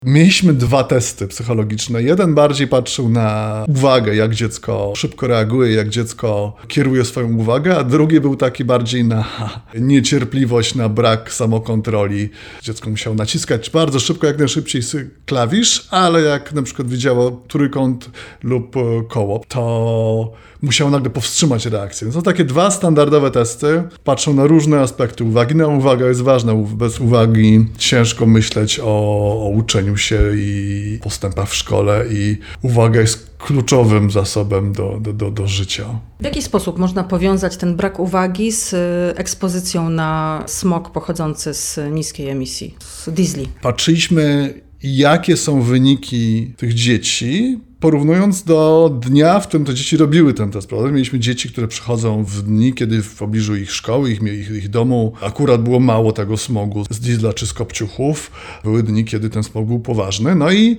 Mieliśmy 2 testy psychologiczne. Jeden bardziej patrzył na uwagę, jak dziecko szybko reaguje, jak dziecko kieruje swoją uwagę, a drugi był taki bardziej na niecierpliwość, na brak samokontroli. Dziecko musiało naciskać bardzo szybko, jak najszybciej klawisz, ale jak na przykład widziało trójkąt lub koło, to musiało nagle powstrzymać reakcję. Więc są takie 2 standardowe testy. Patrzą na różne aspekty uwagi. No, uwaga jest ważna. Bez uwagi ciężko myśleć o uczeniu się i postępach w szkole i uwaga jest kluczowym zasobem do życia. W jaki sposób można powiązać ten brak uwagi z ekspozycją na smog pochodzący z niskiej emisji, z diesli? Patrzyliśmy, jakie są wyniki tych dzieci, porównując do dnia, w którym te dzieci robiły ten test. Prawda? Mieliśmy dzieci, które przychodzą w dni, kiedy w pobliżu ich szkoły, ich domu akurat było mało tego smogu z diesla czy z kopciuchów. Były dni, kiedy ten smog był poważny. No i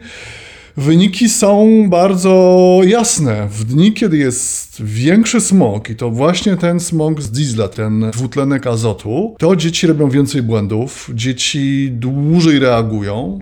wyniki są bardzo jasne. W dni, kiedy jest większy smog i to właśnie ten smog z diesla, ten dwutlenek azotu, to dzieci robią więcej błędów, dzieci dłużej reagują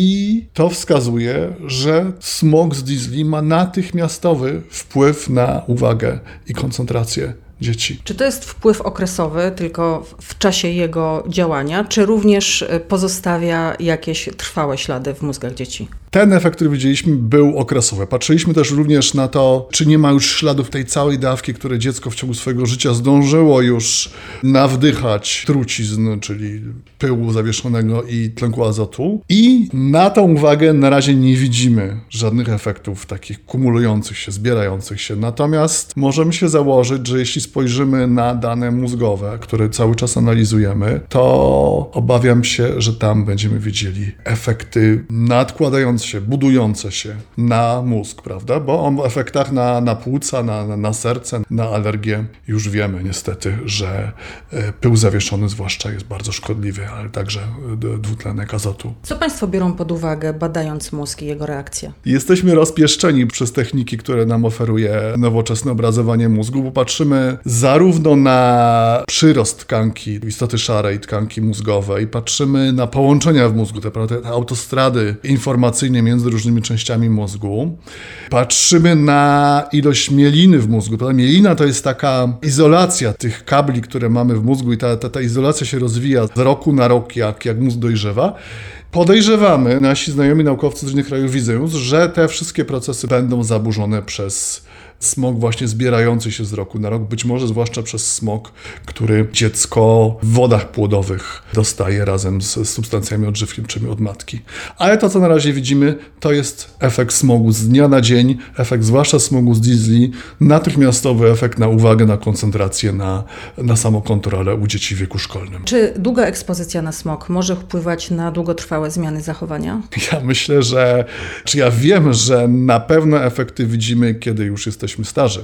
i to wskazuje, że smog z diesli ma natychmiastowy wpływ na uwagę i koncentrację dzieci. Czy to jest wpływ okresowy, tylko w czasie jego działania, czy również pozostawia jakieś trwałe ślady w mózgach dzieci? Ten efekt, który widzieliśmy, był okresowy. Patrzyliśmy też również na to, czy nie ma już śladów tej całej dawki, które dziecko w ciągu swojego życia zdążyło już nawdychać trucizn, czyli pyłu zawieszonego i tlenku azotu. I na tą uwagę na razie nie widzimy żadnych efektów takich kumulujących się, zbierających się. Natomiast możemy się założyć, że jeśli spojrzymy na dane mózgowe, które cały czas analizujemy, to obawiam się, że tam będziemy widzieli efekty nadkładające się, budujące się na mózg, prawda? Bo o efektach na płuca, na serce, na alergię już wiemy niestety, że pył zawieszony zwłaszcza jest bardzo szkodliwy, ale także dwutlenek azotu. Co Państwo biorą pod uwagę, badając mózg i jego reakcje? Jesteśmy rozpieszczeni przez techniki, które nam oferuje nowoczesne obrazowanie mózgu, bo patrzymy zarówno na przyrost tkanki, istoty szarej, tkanki mózgowej, patrzymy na połączenia w mózgu, te autostrady informacyjne między różnymi częściami mózgu. Patrzymy na ilość mieliny w mózgu. Mielina to jest taka izolacja tych kabli, które mamy w mózgu i ta izolacja się rozwija z roku na rok, jak mózg dojrzewa. Podejrzewamy, nasi znajomi naukowcy z różnych krajów widzą, że te wszystkie procesy będą zaburzone przez smog właśnie zbierający się z roku na rok, być może zwłaszcza przez smog, który dziecko w wodach płodowych dostaje razem z substancjami odżywczymi od matki. Ale to, co na razie widzimy, to jest efekt smogu z dnia na dzień, efekt zwłaszcza smogu z diesli, natychmiastowy efekt na uwagę, na koncentrację, na samokontrolę u dzieci w wieku szkolnym. Czy długa ekspozycja na smog może wpływać na długotrwałe zmiany zachowania? Ja myślę, ja wiem, że na pewno efekty widzimy, kiedy już jesteśmy starzy,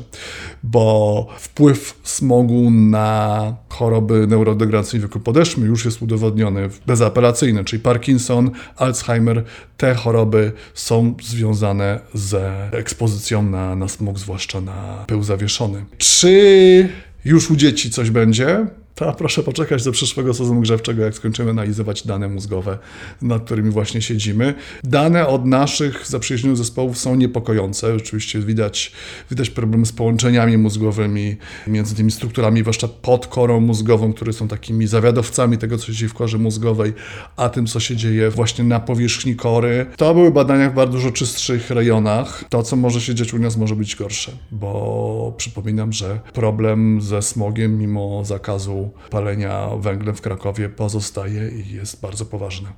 bo wpływ smogu na choroby neurodegeneracyjne w wieku podeszłym już jest udowodniony, bezapelacyjny, czyli Parkinson, Alzheimer, te choroby są związane z ekspozycją na smog, zwłaszcza na pył zawieszony. Czy już u dzieci coś będzie? To proszę poczekać do przyszłego sezonu grzewczego, jak skończymy analizować dane mózgowe, nad którymi właśnie siedzimy. Dane od naszych zaprzyjaźnionych zespołów są niepokojące. Oczywiście widać problemy z połączeniami mózgowymi, między tymi strukturami, zwłaszcza pod korą mózgową, które są takimi zawiadowcami tego, co się dzieje w korze mózgowej, a tym, co się dzieje właśnie na powierzchni kory. To były badania w bardzo dużo czystszych rejonach. To, co może się dziać u nas, może być gorsze, bo przypominam, że problem ze smogiem, mimo zakazu palenia węglem w Krakowie, pozostaje i jest bardzo poważny.